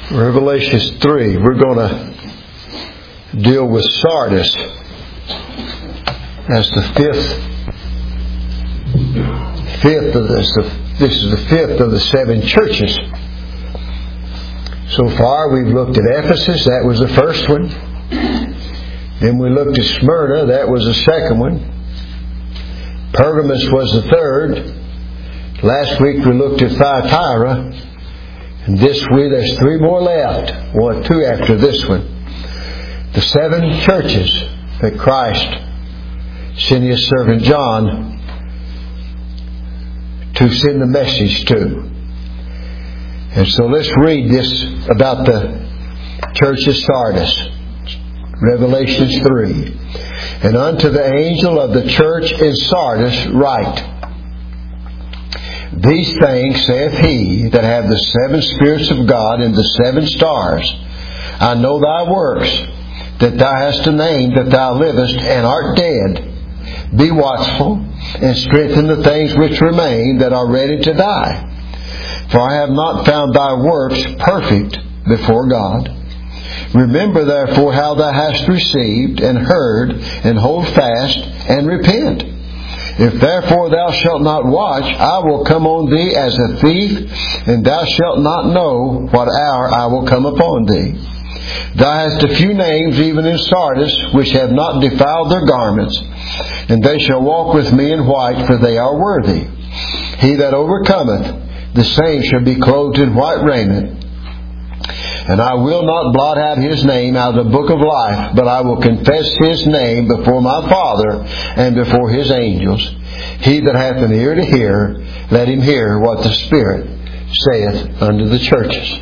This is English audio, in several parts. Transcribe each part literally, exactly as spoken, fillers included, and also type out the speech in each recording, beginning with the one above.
Revelation three. We're going to deal with Sardis. That's the fifth. Fifth of this. This is the fifth of the seven churches. So far, we've looked at Ephesus. That was the first one. Then we looked at Smyrna. That was the second one. Pergamos was the third. Last week we looked at Thyatira. And this week there's three more left. One, two after this one. The seven churches that Christ sent His servant John to send the message to. And so let's read this about the church of Sardis. Revelation three. And unto the angel of the church in Sardis write, These things saith He that hath the seven spirits of God and the seven stars. I know thy works, that thou hast a name, that thou livest and art dead. Be watchful, and strengthen the things which remain that are ready to die. For I have not found thy works perfect before God. Remember therefore how thou hast received and heard, and hold fast and repent. If therefore thou shalt not watch, I will come on thee as a thief, and thou shalt not know what hour I will come upon thee. Thou hast a few names even in Sardis, which have not defiled their garments, and they shall walk with me in white, for they are worthy. He that overcometh, the same shall be clothed in white raiment. And I will not blot out his name out of the book of life, but I will confess his name before my Father and before His angels. He that hath an ear to hear, let him hear what the Spirit saith unto the churches.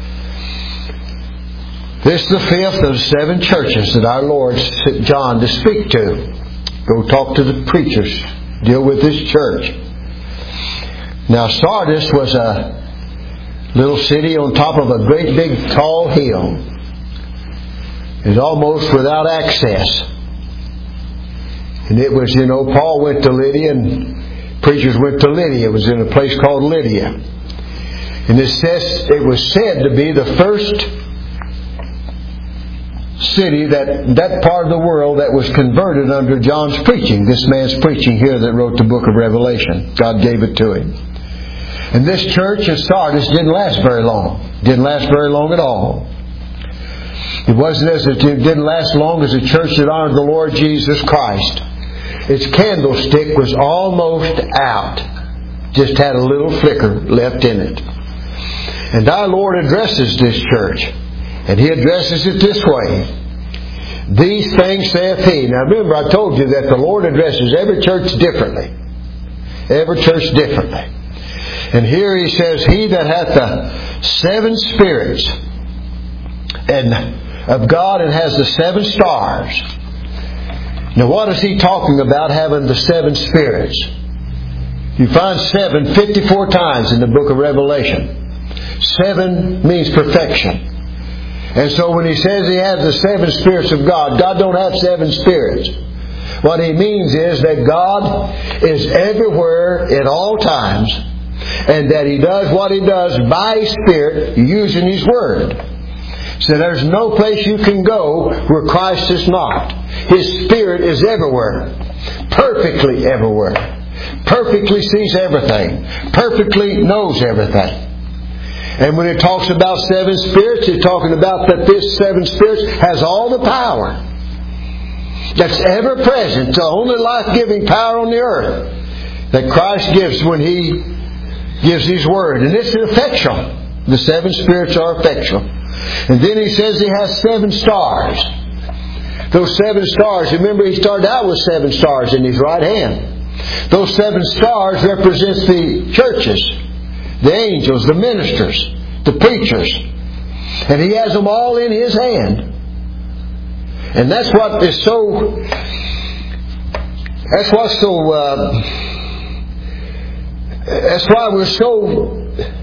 This is the fifth of seven churches that our Lord sent John to speak to. Go talk to the preachers. Deal with this church. Now Sardis was a little city on top of a great big tall hill. It was almost without access. And it was, you know, Paul went to Lydia and preachers went to Lydia. It was in a place called Lydia. And it says it was said to be the first city, that that part of the world that was converted under John's preaching. This man's preaching here that wrote the book of Revelation. God gave it to him. And this church of Sardis didn't last very long. Didn't last very long at all. It wasn't as it didn't last long as a church that honored the Lord Jesus Christ. Its candlestick was almost out. Just had a little flicker left in it. And our Lord addresses this church. And He addresses it this way. These things saith He. Now remember, I told you that the Lord addresses every church differently. Every church differently. And here He says, He that hath the seven spirits and of God and has the seven stars. Now what is He talking about, having the seven spirits? You find seven fifty-four times in the book of Revelation. Seven means perfection. And so when He says He has the seven spirits of God, God don't have seven spirits. What He means is that God is everywhere at all times, and that He does what He does by His Spirit using His Word. So there's no place you can go where Christ is not. His Spirit is everywhere. Perfectly everywhere. Perfectly sees everything. Perfectly knows everything. And when it talks about seven spirits, it's talking about that this seven spirits has all the power that's ever present, the only life-giving power on the earth that Christ gives when He gives His Word. And it's effectual. The seven spirits are effectual. And then He says He has seven stars. Those seven stars, remember He started out with seven stars in His right hand. Those seven stars represents the churches, the angels, the ministers, the preachers. And He has them all in His hand. And that's what is so, that's what's so, uh, that's why we're so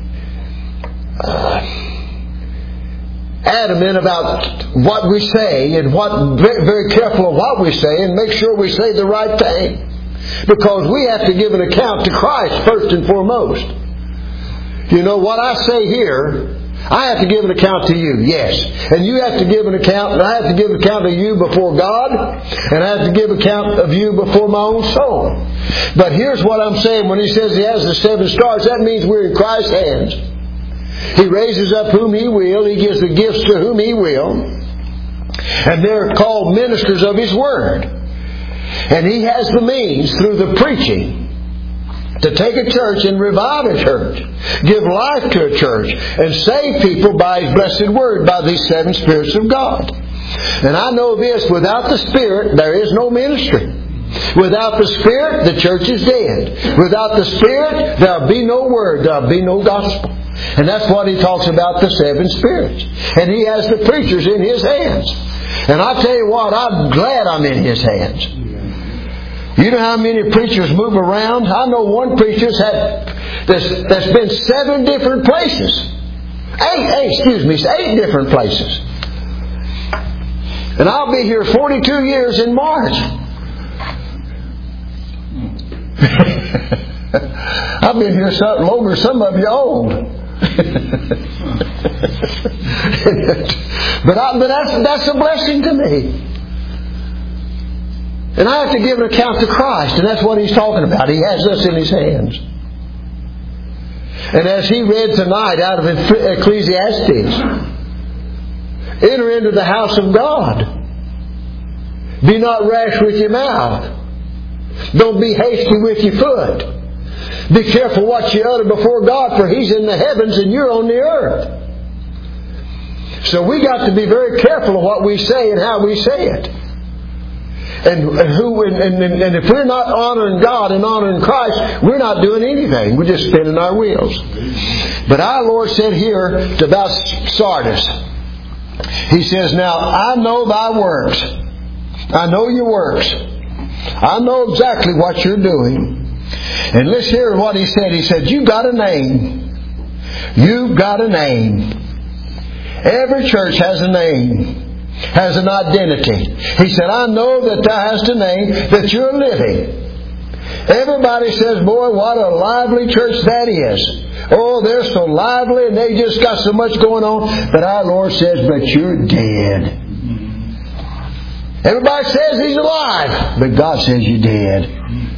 uh, adamant about what we say, and what very, very careful of what we say, and make sure we say the right thing. Because we have to give an account to Christ first and foremost. You know, what I say here, I have to give an account to you, yes. And you have to give an account, and I have to give an account of you before God, and I have to give account of you before my own soul. But here's what I'm saying when He says He has the seven stars. That means we're in Christ's hands. He raises up whom He will. He gives the gifts to whom He will. And they're called ministers of His Word. And He has the means through the preaching to take a church and revive a church, give life to a church, and save people by His blessed Word, by these seven spirits of God. And I know this, without the Spirit, there is no ministry. Without the Spirit, the church is dead. Without the Spirit, there'll be no Word, there'll be no gospel. And that's what He talks about, the seven spirits. And He has the preachers in His hands. And I tell you what, I'm glad I'm in His hands. You know how many preachers move around? I know one preacher's had that's, that's been seven different places. Eight, eight, excuse me, eight different places. And I'll be here forty-two years in March. I've been here so longer, some of you old. but I, but that's, that's a blessing to me. And I have to give an account to Christ. And that's what He's talking about. He has us in His hands. And as He read tonight out of Ecclesiastes, enter into the house of God. Be not rash with your mouth. Don't be hasty with your foot. Be careful what you utter before God, for He's in the heavens and you're on the earth. So we got to be very careful of what we say and how we say it. And, and who and, and, and if we're not honoring God and honoring Christ, we're not doing anything. We're just spinning our wheels. But our Lord said here about Sardis, He says, now I know thy works. I know your works. I know exactly what you're doing. And let's hear what He said. He said, you've got a name. You've got a name. Every church has a name. Has an identity. He said, I know that thou hast a name, that you're living. Everybody says, boy, what a lively church that is. Oh, they're so lively and they just got so much going on. But our Lord says, but you're dead. Everybody says He's alive, but God says you're dead.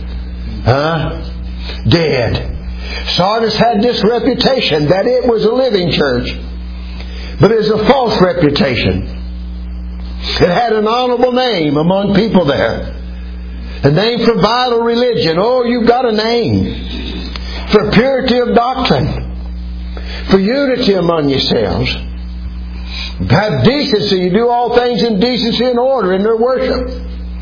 Huh? Dead. Sardis had this reputation that it was a living church. But it's a false reputation. It had an honorable name among people there. A name for vital religion. Oh, you've got a name. For purity of doctrine. For unity among yourselves. Have decency. You do all things in decency and order in their worship.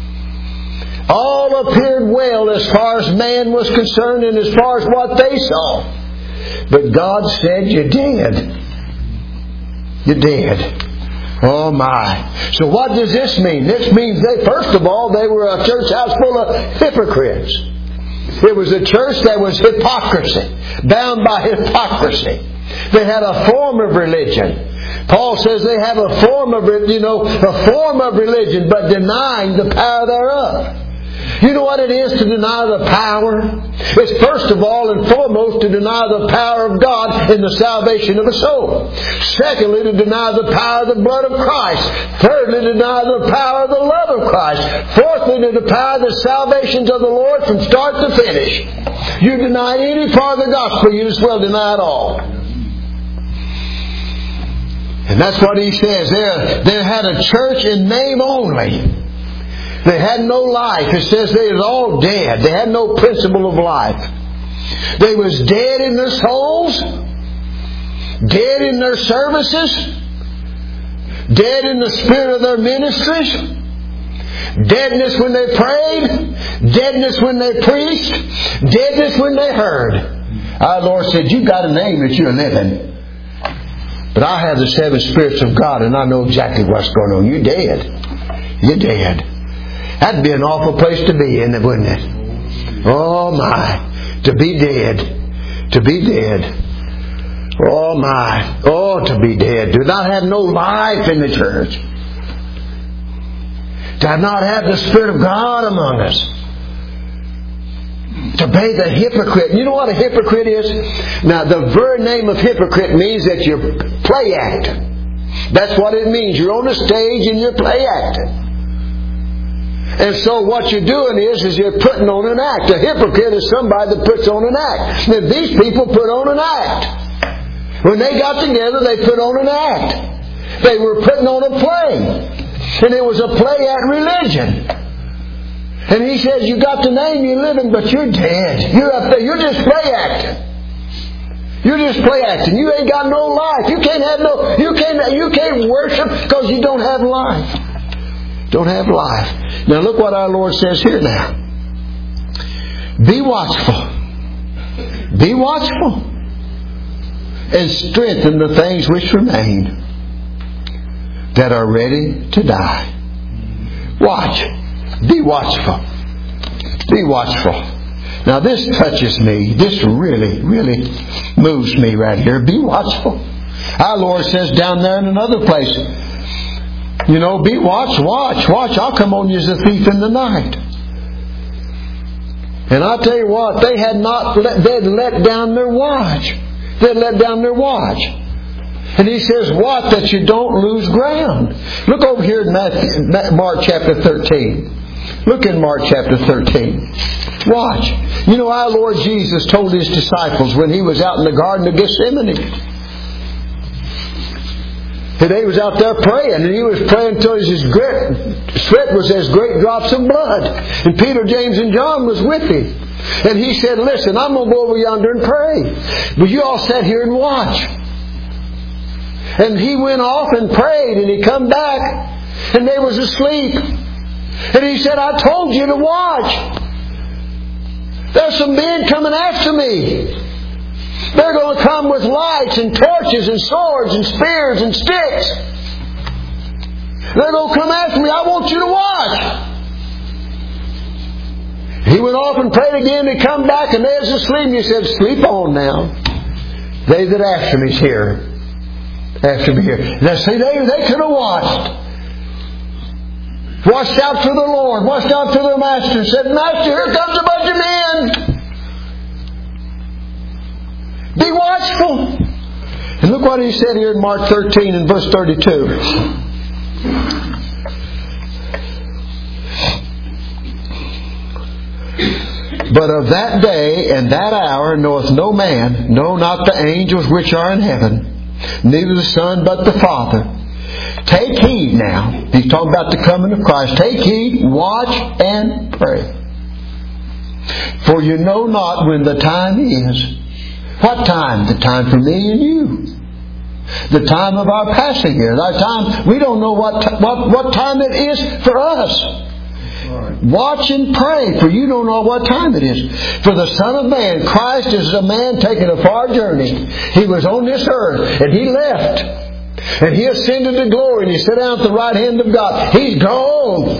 All appeared well as far as man was concerned and as far as what they saw. But God said, you're dead. You're dead. Oh my. So what does this mean? This means they, first of all, they were a church house full of hypocrites. It was a church that was hypocrisy, bound by hypocrisy. They had a form of religion. Paul says they have a form of, you know, a form of religion, but denying the power thereof. You know what it is to deny the power? It's first of all and foremost to deny the power of God in the salvation of a soul. Secondly, to deny the power of the blood of Christ. Thirdly, to deny the power of the love of Christ. Fourthly, to deny the salvations of the Lord from start to finish. You deny any part of the gospel, you as well deny it all. And that's what he says. They, they had a church in name only. They had no life. It says they was all dead. They had no principle of life. They was dead in their souls, dead in their services, dead in the spirit of their ministries, deadness when they prayed, deadness when they preached, deadness when they heard. Our Lord said, you've got a name that you're living. But I have the seven spirits of God and I know exactly what's going on. You're dead. You're dead. That'd be an awful place to be in it, wouldn't it? Oh my. To be dead. To be dead. Oh my. Oh, to be dead. To not have no life in the church. To not have the Spirit of God among us. To be the hypocrite. You know what a hypocrite is? Now, the very name of hypocrite means that you're play acting. That's what it means. You're on a stage and you're play acting. And so what you're doing is, is you're putting on an act. A hypocrite is somebody that puts on an act. Now, these people put on an act. When they got together, they put on an act. They were putting on a play. And it was a play act religion. And he says, you got the name, you're living, but you're dead. You're up there, you're just play acting. You're just play acting. You ain't got no life. You can't have no, you can't, you can't worship because you don't have life. Don't have life. Now look what our Lord says here now. Be watchful. Be watchful. And strengthen the things which remain that are ready to die. Watch. Be watchful. Be watchful. Now this touches me. This really, really moves me right here. Be watchful. Our Lord says down there in another place, you know, be watch, watch, watch. I'll come on you as a thief in the night. And I'll tell you what, they had not let, they'd let down their watch. They'd let down their watch. And He says, what? That you don't lose ground. Look over here in Matthew, Mark chapter thirteen. Look in Mark chapter thirteen. Watch. You know, our Lord Jesus told His disciples when He was out in the Garden of Gethsemane. And He was out there praying, and He was praying until His great, sweat was as great drops of blood. And Peter, James, and John was with Him. And He said, listen, I'm going to go over yonder and pray. But you all sat here and watch. And He went off and prayed, and He come back, and they was asleep. And He said, I told you to watch. There's some men coming after me. They're going to come with lights and torches and swords and spears and sticks. They're going to come after me. I want you to watch. He went off and prayed again. He come back and they was asleep. And He said, sleep on now. They that after me's here. After me here. Now see, they, they could have watched. Watched out for the Lord. Watched out for their master. Said, Master, here comes a bunch of men. Be watchful. And look what He said here in Mark thirteen and verse thirty-two. But of that day and that hour knoweth no man, no, not the angels which are in heaven, neither the Son, but the Father. Take heed now. He's talking about the coming of Christ. Take heed, watch, and pray. For you know not when the time is. What time? The time for me and you. The time of our passing here. Our time, we don't know what, what, what time it is for us. Right. Watch and pray, for you don't know what time it is. For the Son of Man, Christ is a man taking a far journey. He was on this earth, and He left. And He ascended to glory, and He sat down at the right hand of God. He's gone.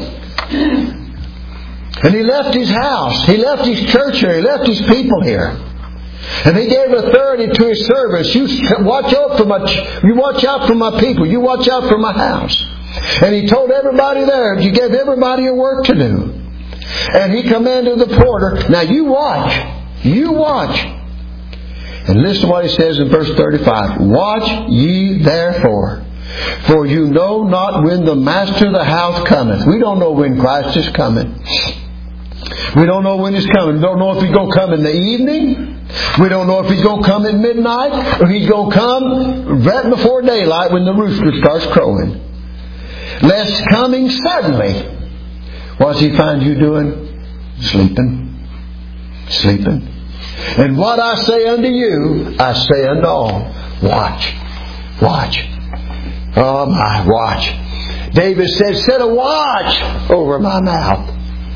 And He left His house. He left His church here. He left His people here. And He gave authority to His servants. You watch out for my, you watch out for my people. You watch out for my house. And He told everybody there, you gave everybody a work to do. And He commanded the porter, now you watch. You watch. And listen to what He says in verse thirty-five. Watch ye therefore, for you know not when the master of the house cometh. We don't know when Christ is coming. We don't know when He's coming. We don't know if He's going to come in the evening. We don't know if He's going to come at midnight, or He's going to come right before daylight when the rooster starts crowing. Lest coming suddenly, what's He find you doing? Sleeping. Sleeping. And what I say unto you, I say unto all. Watch. Watch. Oh my, watch. David said, set a watch over my mouth.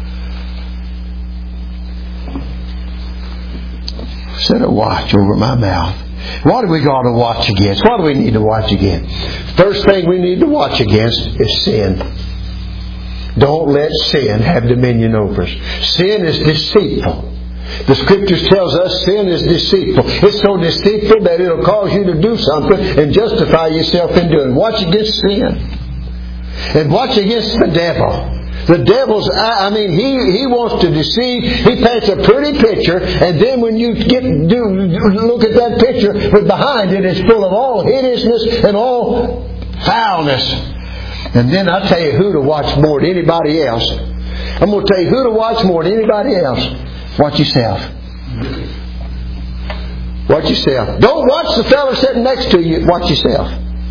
Set a watch over my mouth. What do we got to watch against? What do we need to watch against? First thing we need to watch against is sin. Don't let sin have dominion over us. Sin is deceitful. The Scriptures tells us sin is deceitful. It's so deceitful that it'll cause you to do something and justify yourself in doing it. Watch against sin. And watch against the devil. The devil's, I mean, he, he wants to deceive. He paints a pretty picture, and then when you get do look at that picture, but behind it, it's full of all hideousness and all foulness. And then I'll tell you who to watch more than anybody else. I'm going to tell you who to watch more than anybody else. Watch yourself. Watch yourself. Don't watch the fellow sitting next to you. Watch yourself.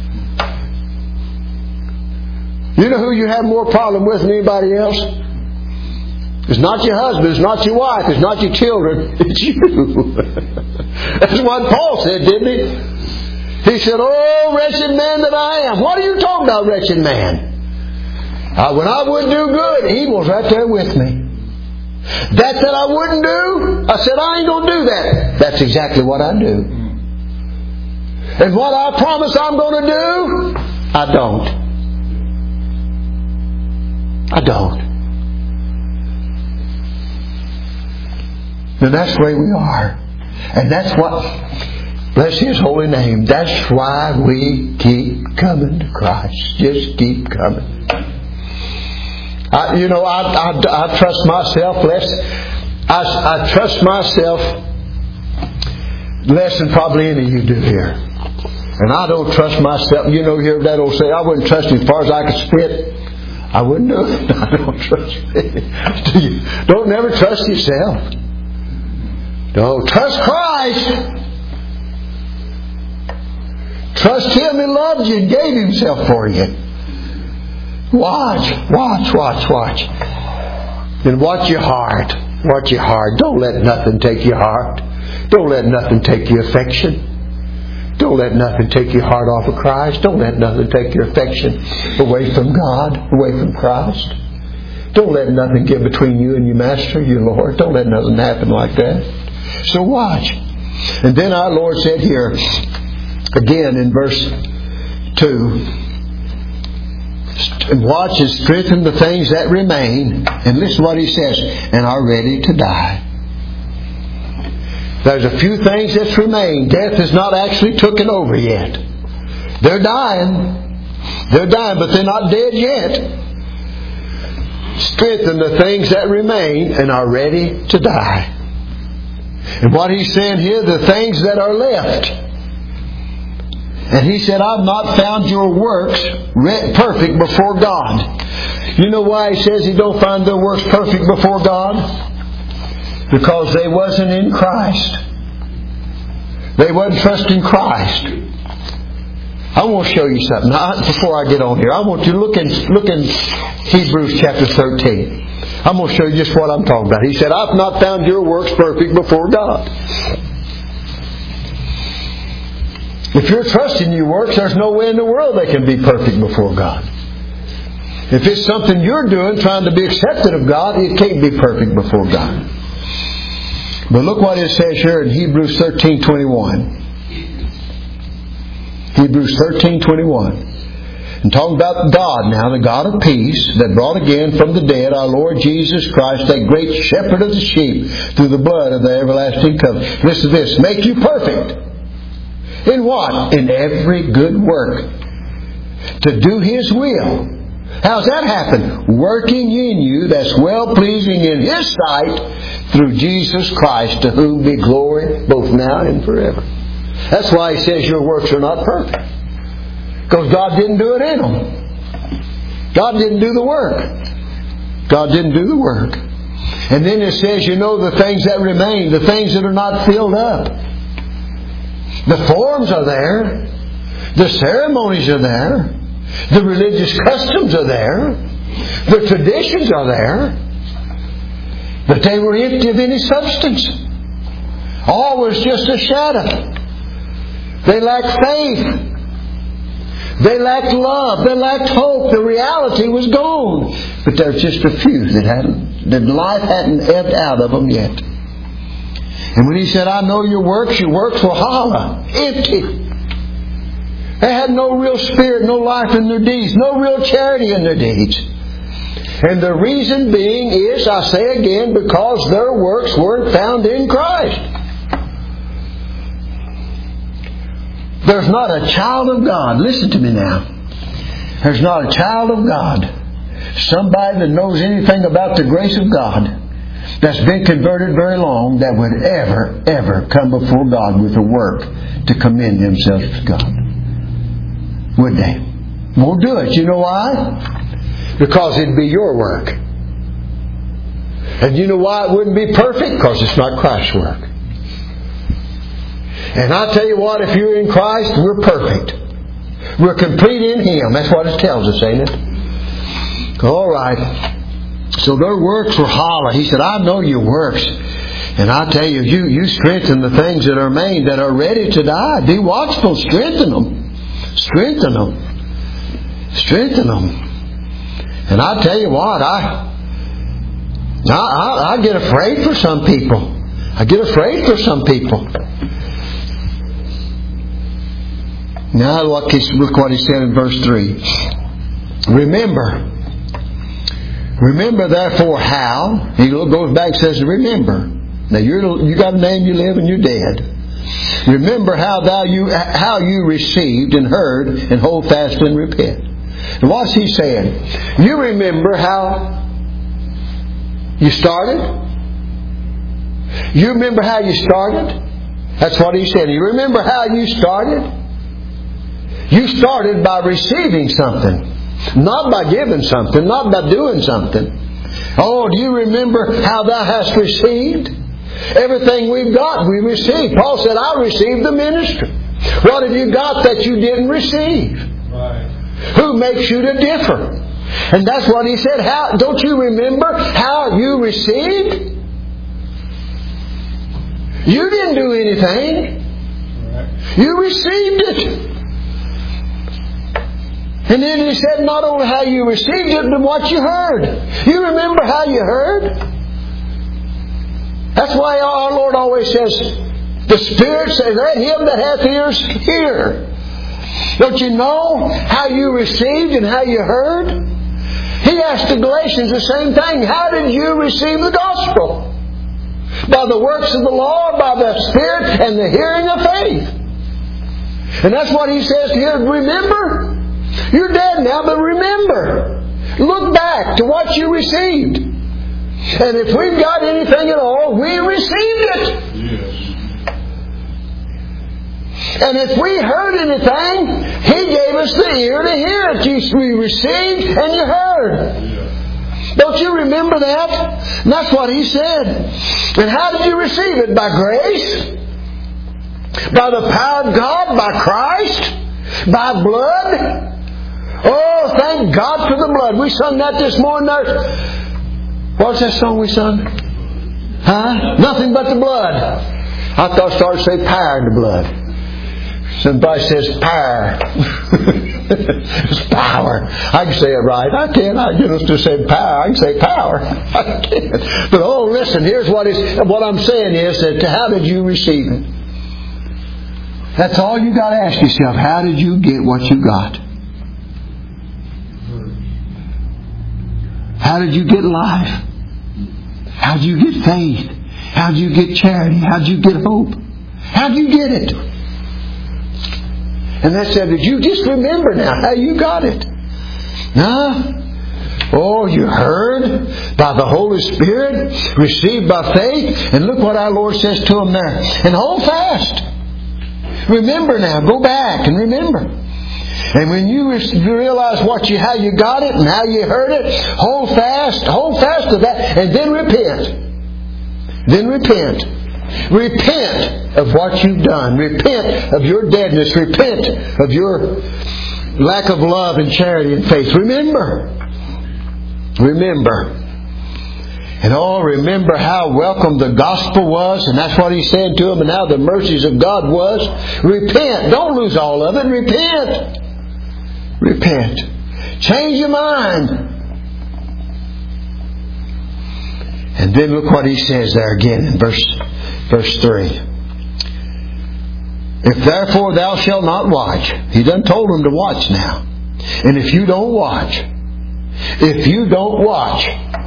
You know who you have more problem with than anybody else? It's not your husband. It's not your wife. It's not your children. It's you. That's what Paul said, didn't he? He said, "Oh, wretched man that I am." What are you talking about, wretched man? Uh, when I would do good, evil's right there with me. That that I wouldn't do, I said, I ain't going to do that. That's exactly what I do. And what I promise I'm going to do, I don't. I don't. And that's the way we are. And that's what, bless His holy name, that's why we keep coming to Christ. Just keep coming. I, you know, I, I, I trust myself less. I, I trust myself less than probably any of you do here. And I don't trust myself. You know, you hear that old say, I wouldn't trust you as far as I could spit. I wouldn't do it. I don't trust you. Don't never trust yourself. No, trust Christ. Trust Him who loved you and gave Himself for you. Watch, watch, watch, watch. And watch your heart. Watch your heart. Don't let nothing take your heart. Don't let nothing take your affection. Don't let nothing take your heart off of Christ. Don't let nothing take your affection away from God, away from Christ. Don't let nothing get between you and your Master, your Lord. Don't let nothing happen like that. So watch. And then our Lord said here, again in verse two, and watch and strengthen the things that remain. And listen to what He says. And are ready to die. There's a few things that's remain. Death is not actually taken over yet. They're dying. They're dying, but they're not dead yet. Strengthen the things that remain and are ready to die. And what He's saying here, the things that are left. And He said, I've not found your works perfect before God. You know why He says He don't find their works perfect before God? Because they wasn't in Christ. They wasn't trusting Christ. I want to show you something. Now, before I get on here, I want you to look in, look in Hebrews chapter thirteen. I'm going to show you just what I'm talking about. He said, I've not found your works perfect before God. If you're trusting your works, there's no way in the world they can be perfect before God. If it's something you're doing, trying to be accepted of God, it can't be perfect before God. But look what it says here in Hebrews thirteen twenty-one. Hebrews thirteen twenty-one. And talking about God now, the God of peace, that brought again from the dead our Lord Jesus Christ, that great shepherd of the sheep, through the blood of the everlasting covenant. Listen to this. Make you perfect. In what? In every good work. To do His will. How's that happen? Working in you that's well-pleasing in His sight through Jesus Christ, to whom be glory both now and forever. That's why He says your works are not perfect. Because God didn't do it in them. God didn't do the work. God didn't do the work. And then it says, you know, the things that remain, the things that are not filled up. The forms are there. The ceremonies are there. The religious customs are there. The traditions are there. But they were empty of any substance. All was just a shadow. They lacked faith. They lacked love. They lacked hope. The reality was gone. But there's just a few that hadn't, that life hadn't ebbed out of them yet. And when He said, I know your works, your works were hollow, empty. They had no real spirit, no life in their deeds, no real charity in their deeds. And the reason being is, I say again, because their works weren't found in Christ. There's not a child of God, listen to me now. There's not a child of God somebody that knows anything about the grace of God, that's been converted very long, that would ever, ever come before God with a work to commend themselves to God. Would they? Won't do it. You know why? Because it'd be your work. And you know why it wouldn't be perfect? Because it's not Christ's work. And I tell you what, if you're in Christ, we're perfect. We're complete in Him. That's what it tells us, ain't it? All right. So their works were hollow. He said, I know your works. And I tell you, you, you strengthen the things that are made, that are ready to die. Be watchful. Strengthen them. Strengthen them. Strengthen them. And I tell you what, I, I, I, I get afraid for some people. I get afraid for some people. Now look, look what he said in verse three. Remember. Remember therefore how. He goes back and says, remember. Now you're, you got a name, you live, and you're dead. Remember how thou you how you received and heard, and hold fast and repent. And what's he saying? You remember how you started? You remember how you started? That's what he said. You remember how you started? You started by receiving something. Not by giving something. Not by doing something. Oh, do you remember how thou hast received? Everything we've got, we received. Paul said, I received the ministry. What have you got that you didn't receive? Right. Who makes you to differ? And that's what he said. How, don't you remember how you received? You didn't do anything. Right. You received it. And then he said not only how you received it, but what you heard. You remember how you heard? That's why our Lord always says, the Spirit says, let him that hath ears hear. Don't you know how you received and how you heard? He asked the Galatians the same thing. How did you receive the gospel? By the works of the law, by the Spirit, and the hearing of faith. And that's what he says here. Remember? You're dead now, but remember. Look back to what you received. And if we've got anything at all, we received it. Yes. And if we heard anything, He gave us the ear to hear it. You, we received and you heard. Yes. Don't you remember that? And that's what He said. And how did you receive it? By grace? By the power of God? By Christ? By blood? Oh, thank God for the blood. We sung that this morning. What's that song we sung? Huh? Nothing but the blood. I thought I started to say power in the blood. Somebody says power. It's power. I can say it right. I can. I get us to say power. I can say power. I can. But oh, listen. Here's what is what I'm saying is that how did you receive it? That's all you got to ask yourself. How did you get what you got? How did you get life? How did you get faith? How did you get charity? How did you get hope? How did you get it? And that said, did you just remember now how you got it? Huh? Oh, you heard by the Holy Spirit, received by faith, and look what our Lord says to them there. And hold fast. Remember now. Go back and remember. And when you realize what you, how you got it and how you heard it, hold fast, hold fast to that, and then repent. Then repent. Repent of what you've done. Repent of your deadness. Repent of your lack of love and charity and faith. Remember. Remember. And oh, remember how welcome the gospel was, and that's what He said to them, and how the mercies of God was. Repent. Don't lose all of it. Repent. Repent. Change your mind. And then look what He says there again in verse, verse three. If therefore thou shalt not watch. He done told them to watch now. And if you don't watch, if you don't watch,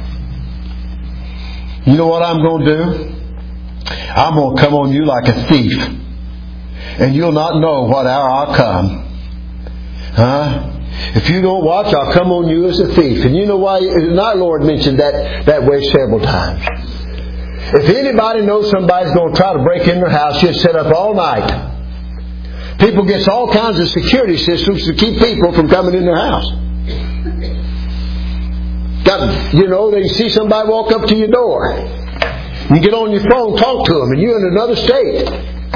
you know what I'm going to do? I'm going to come on you like a thief. And you'll not know what hour I'll come. Huh? If you don't watch, I'll come on you as a thief. And you know why? And our Lord mentioned that, that way several times. If anybody knows somebody's going to try to break in their house, you'd set up all night. People get all kinds of security systems to keep people from coming in their house. Got, you know, they see somebody walk up to your door. You get on your phone, talk to them, and you're in another state.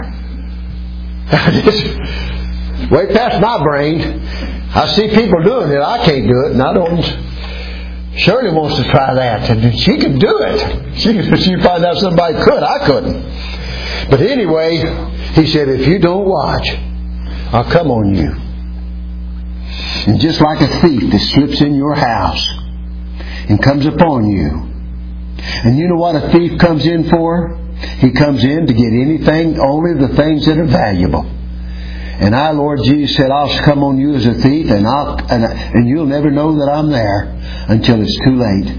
Way past my brain. I see people doing it. I can't do it, and I don't. Shirley wants to try that, and she can do it. She she find out somebody could. I couldn't. But anyway, he said, if you don't watch, I'll come on you. And just like a thief that slips in your house and comes upon you. And you know what a thief comes in for? He comes in to get anything, only the things that are valuable. And our Lord Jesus said, I'll come on you as a thief, and I'll and, and you'll never know that I'm there until it's too late.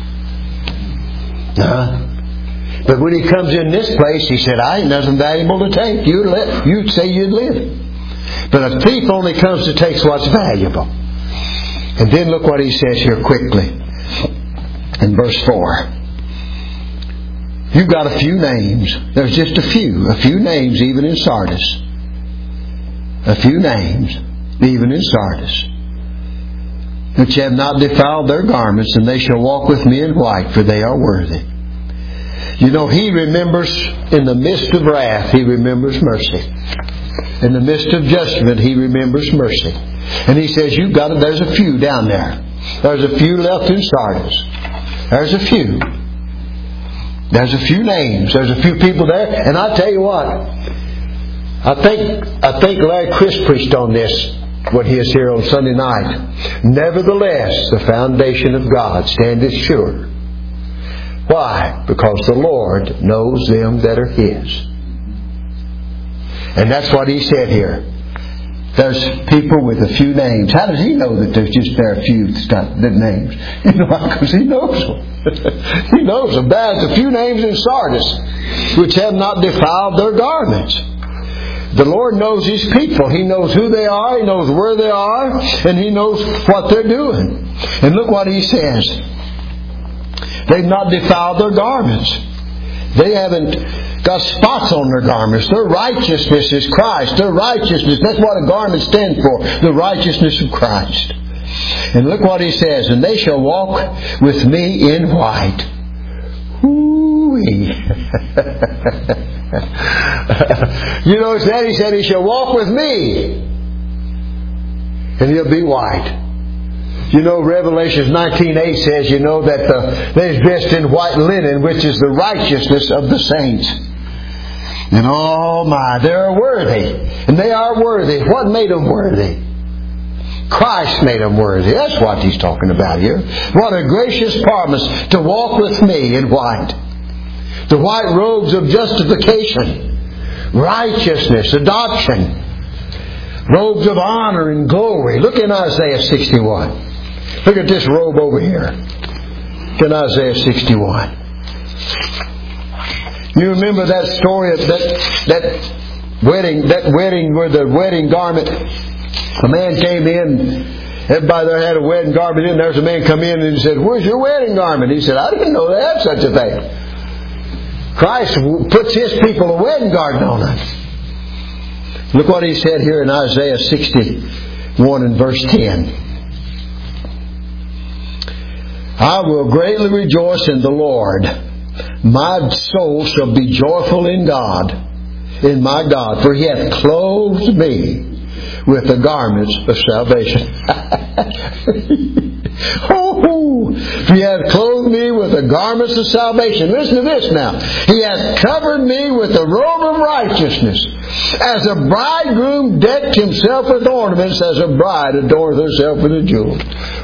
Uh-huh. But when He comes in this place, He said, I ain't nothing valuable to take. You'd, let, you'd say you'd live. But a thief only comes to take what's valuable. And then look what He says here quickly. In verse four. You've got a few names. There's just a few. A few names even in Sardis. A few names even in Sardis. Which have not defiled their garments, and they shall walk with me in white, for they are worthy. You know, He remembers in the midst of wrath, He remembers mercy. In the midst of judgment, He remembers mercy. And He says, you've got it. There's a few down there. There's a few left in Sardis. There's a few. There's a few names. There's a few people there. And I tell you what, I think I think Larry Chris preached on this when he was here on Sunday night. Nevertheless, the foundation of God standeth sure. Why? Because the Lord knows them that are His. And that's what He said here. There's people with a few names. How does He know that there's just there a few names? You know, because He knows them. He knows them. There's a few names in Sardis which have not defiled their garments. The Lord knows His people. He knows who they are. He knows where they are. And He knows what they're doing. And look what He says. They've not defiled their garments. They haven't got spots on their garments. Their righteousness is Christ. Their righteousness, that's what a garment stands for. The righteousness of Christ. And look what He says. And they shall walk with me in white. Ooh-wee. You know, He said, He said, He shall walk with me. And He'll be white. You know, Revelation nineteen eight says, you know, that the, they're dressed in white linen, which is the righteousness of the saints. And oh my, they're worthy. And they are worthy. What made them worthy? Christ made them worthy. That's what He's talking about here. What a gracious promise to walk with me in white. The white robes of justification, righteousness, adoption, robes of honor and glory. Look in Isaiah sixty-one. Look at this robe over here. Look in Isaiah sixty-one. You remember that story of that that wedding, that wedding where the wedding garment. A man came in. Everybody there had a wedding garment in. There's a man come in and he said, "Where's your wedding garment?" He said, "I didn't know they had such a thing." Christ puts His people a wedding garment on us. Look what He said here in Isaiah sixty-one and verse ten. I will greatly rejoice in the Lord. My soul shall be joyful in God, in my God, for He hath clothed me with the garments of salvation. Oh, He hath clothed me with the garments of salvation. Listen to this now. He hath covered me with the robe of righteousness. As a bridegroom decked himself with ornaments, as a bride adorneth herself with a jewel.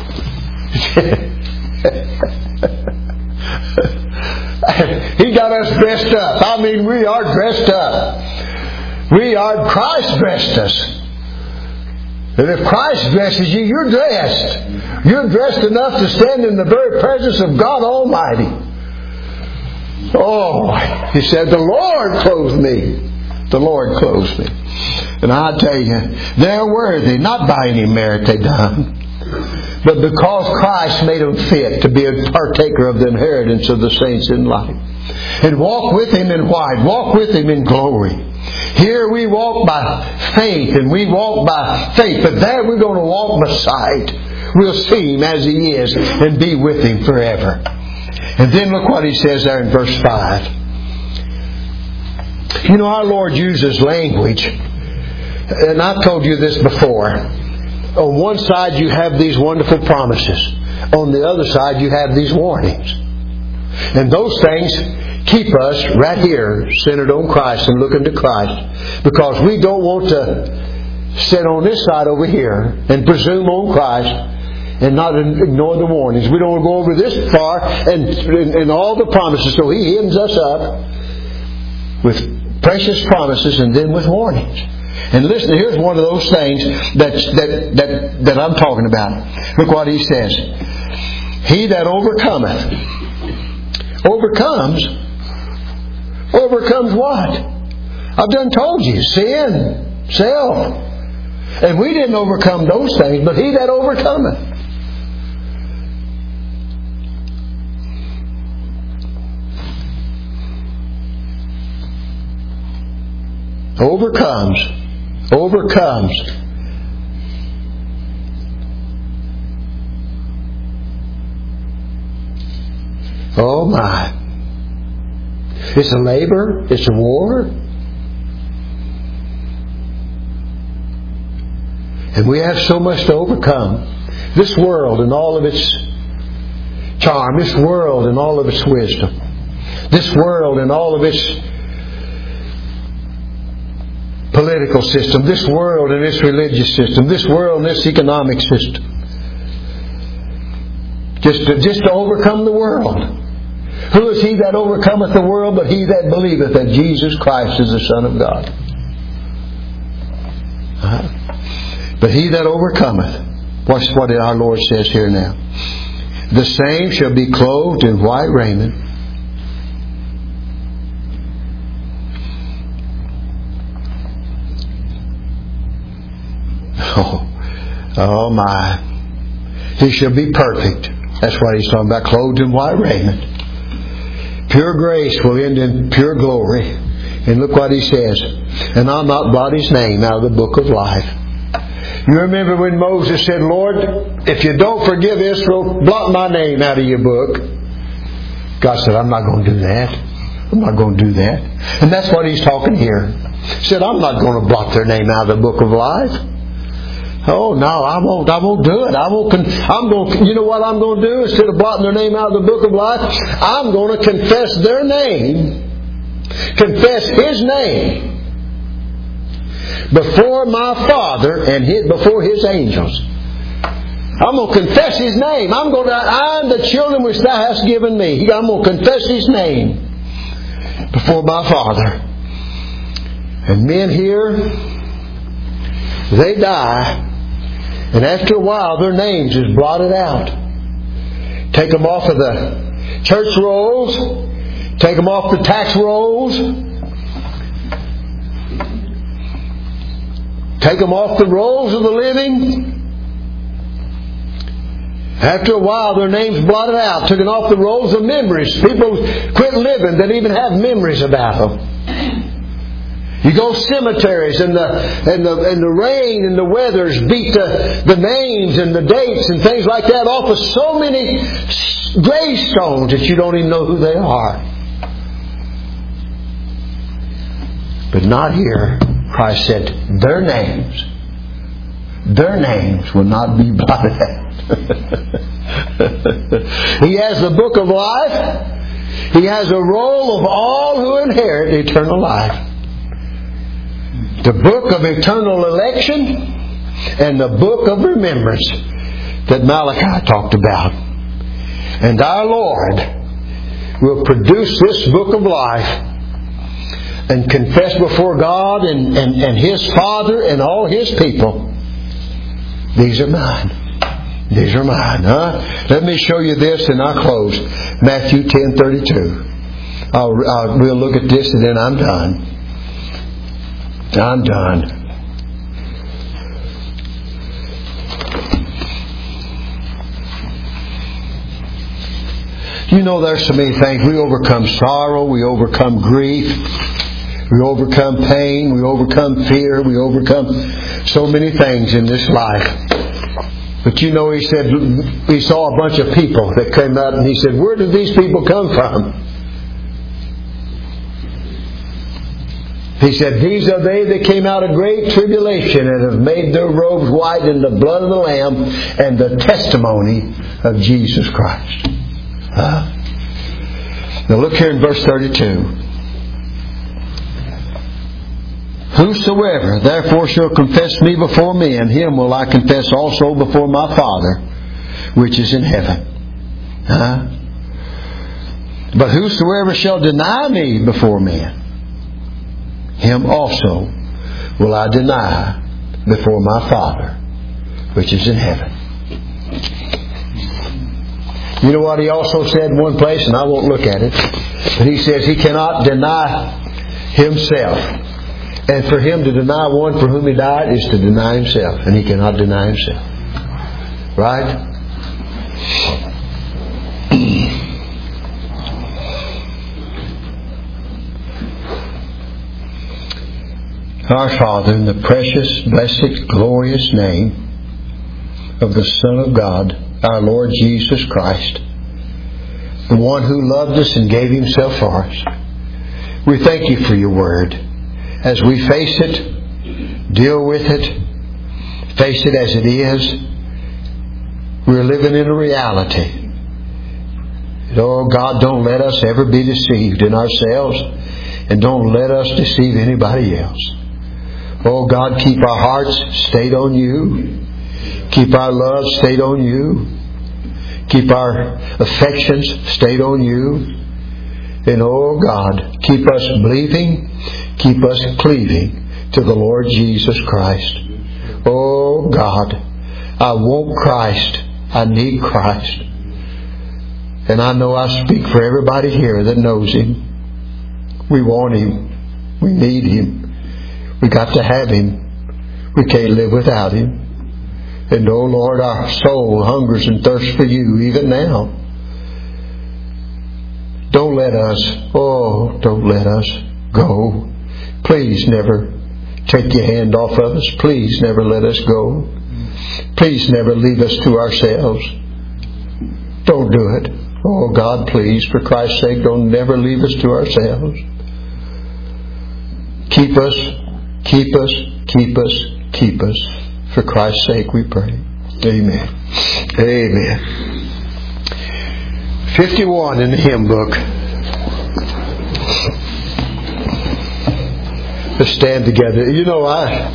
He got us dressed up. I mean, we are dressed up. We are, Christ dressed us. And if Christ dresses you, you're dressed. You're dressed enough to stand in the very presence of God Almighty. Oh, He said, the Lord clothed me The Lord clothes me. And I tell you, they're worthy, not by any merit they done, but because Christ made them fit to be a partaker of the inheritance of the saints in light. And walk with Him in white. Walk with Him in glory. Here we walk by faith, and we walk by faith. But there we're going to walk by sight. We'll see Him as He is and be with Him forever. And then look what He says there in verse five. You know, our Lord uses language. And I've told you this before. On one side you have these wonderful promises. On the other side you have these warnings. And those things keep us right here, centered on Christ and looking to Christ. Because we don't want to sit on this side over here and presume on Christ and not ignore the warnings. We don't want to go over this far and, and, and all the promises. So He ends us up with precious promises and then with warnings. And listen, here's one of those things that, that, that, that I'm talking about. Look what He says. He that overcometh. Overcomes. Overcomes what? I've done told you. Sin. Self. And we didn't overcome those things, but he that overcometh. Overcomes. Overcomes. Oh my. It's a labor. It's a war. And we have so much to overcome. This world and all of its charm. This world and all of its wisdom. This world and all of its political system. This world and its religious system. This world and its economic system. Just to, just to overcome the world. Who is he that overcometh the world but he that believeth that Jesus Christ is the Son of God? Uh-huh. But he that overcometh, watch what our Lord says here now. The same shall be clothed in white raiment. Oh, oh my. He shall be perfect. That's what he's talking about, clothed in white raiment. Pure grace will end in pure glory. And look what he says. And I'll not blot his name out of the book of life. You remember when Moses said, Lord, if you don't forgive Israel, blot my name out of your book. God said, I'm not going to do that. I'm not going to do that. And that's what he's talking here. He said, I'm not going to blot their name out of the book of life. Oh no, I won't. I won't do it. I won't. Con- I'm going. You know what I'm going to do? Instead of blotting their name out of the book of life, I'm going to confess their name, confess His name before my Father and his, before His angels. I'm going to confess His name. I'm going to. I'm the children which Thou hast given me. I'm going to confess His name before my Father. And men here, they die. And after a while, their names is blotted out. Take them off of the church rolls. Take them off the tax rolls. Take them off the rolls of the living. After a while, their names blotted out. Taken off the rolls of memories. People quit living that even have memories about them. You go cemeteries and the and the and the rain and the weathers beat the, the names and the dates and things like that off of so many gravestones that you don't even know who they are. But not here. Christ said, their names, their names will not be blotted out. He has the book of life. He has a roll of all who inherit eternal life. The book of eternal election and the book of remembrance that Malachi talked about. And our Lord will produce this book of life and confess before God and, and, and His Father and all His people. These are mine. These are mine. Huh? Let me show you this and I'll close. Matthew ten thirty-two. I'll, I'll, we'll look at this and then I'm done. I'm done. You know, there's so many things. We overcome sorrow. We overcome grief. We overcome pain. We overcome fear. We overcome so many things in this life. But you know, he said, he saw a bunch of people that came out and he said, where did these people come from? He said, these are they that came out of great tribulation and have made their robes white in the blood of the Lamb and the testimony of Jesus Christ. Huh? Now look here in verse thirty-two. Whosoever therefore shall confess me before men, him will I confess also before my Father which is in heaven. Huh? But whosoever shall deny me before men, him also will I deny before my Father which is in heaven. You know what he also said in one place, and I won't look at it, but he says he cannot deny himself. And for him to deny one for whom he died is to deny himself. And he cannot deny himself. Right? Our Father, in the precious, blessed, glorious name of the Son of God, our Lord Jesus Christ, the one who loved us and gave Himself for us, we thank You for Your Word. As we face it, deal with it, face it as it is, we're living in a reality. Oh God, don't let us ever be deceived in ourselves, and don't let us deceive anybody else. Oh God, keep our hearts stayed on You. Keep our love stayed on You. Keep our affections stayed on You. And oh God, keep us believing, keep us cleaving to the Lord Jesus Christ. Oh God, I want Christ. I need Christ. And I know I speak for everybody here that knows Him. We want Him. We need Him. We got to have Him. We can't live without Him. And oh Lord, our soul hungers and thirsts for You even now. Don't let us, oh, don't let us go. Please never take Your hand off of us. Please never let us go. Please never leave us to ourselves. Don't do it. Oh God, please, for Christ's sake, don't never leave us to ourselves. Keep us, keep us, keep us, keep us. For Christ's sake we pray. Amen. Amen. fifty-one in the hymn book. Let's stand together. You know, I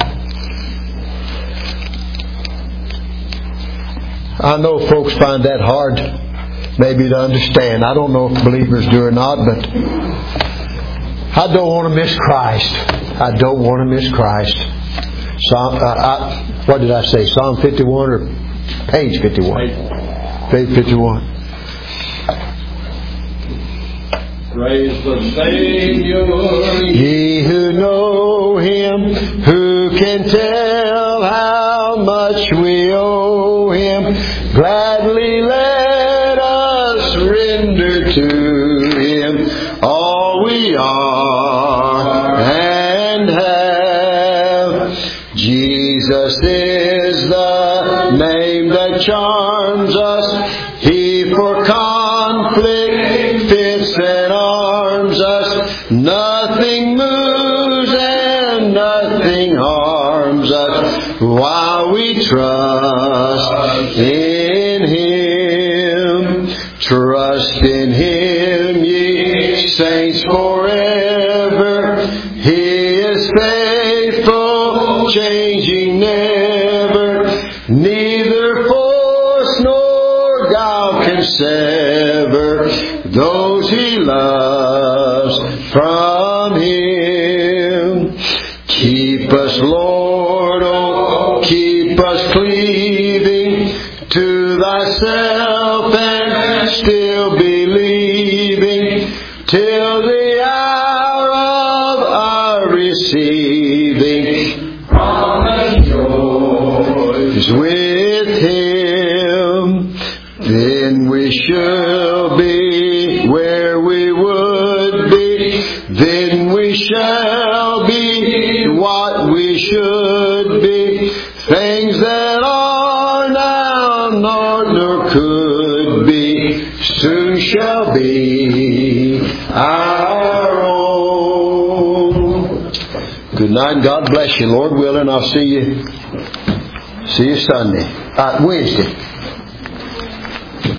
I know folks find that hard maybe to understand. I don't know if believers do or not, but I don't want to miss Christ. I don't want to miss Christ. Psalm, uh, I, what did I say? Psalm fifty-one or page fifty-one? Page fifty-one. Praise the Savior. Ye who know Him, who can tell how much we owe Him, gladly let us render to Him all we are and have. Jesus is the name that charms us. He for conflict fits and arms us. Nothing moves and nothing harms us while we trust in Him. Trust in Him, ye saints, forever. He is faithful, changing never. Neither force nor guile can sever those He loves from Him. Keep us, Lord, oh, keep us cleaving to Thyself and still believing till the hour of our receiving is with Him, then we shall be where we would be. Then we shall be what we should be. Things that are now not nor could be, soon shall be our own. Good night. God bless you. Lord willing, I'll see you. See you Sunday. Uh, Wednesday.